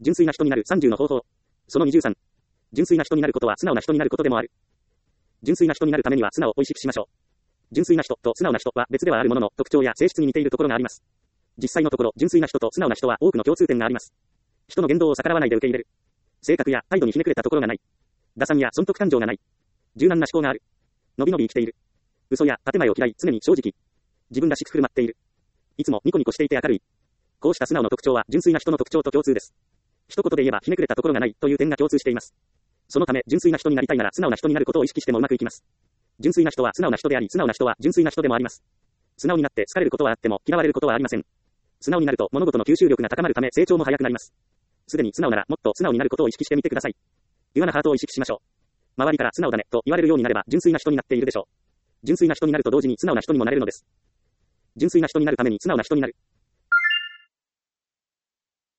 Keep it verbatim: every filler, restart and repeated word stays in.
純粋な人になるさんじゅうの方法。そのにじゅうさん。純粋な人になることは素直な人になることでもある。純粋な人になるためには素直を意識しましょう。純粋な人と素直な人は別ではあるものの特徴や性質に似ているところがあります。実際のところ純粋な人と素直な人は多くの共通点があります。人の言動を逆らわないで受け入れる。性格や態度にひねくれたところがない。打算や損得感情がない。柔軟な思考がある。のびのび生きている。嘘や建前を嫌い、常に正直。自分らしく振る舞っている。いつもニコニコしていて明るい。こうした素直の特徴は純粋な人の特徴と共通です。一言で言えばひねくれたところがないという点が共通しています。そのため純粋な人になりたいなら素直な人になることを意識してもうまくいきます。純粋な人は素直な人であり、素直な人は純粋な人でもあります。素直になって好かれることはあっても嫌われることはありません。素直になると物事の吸収力が高まるため成長も早くなります。すでに素直ならもっと素直になることを意識してみてください。ピュアなハートを意識しましょう。周りから素直だねと言われるようになれば純粋な人になっているでしょう。純粋な人になると同時に素直な人にもなれるのです。純粋な人になるために素直な人になる。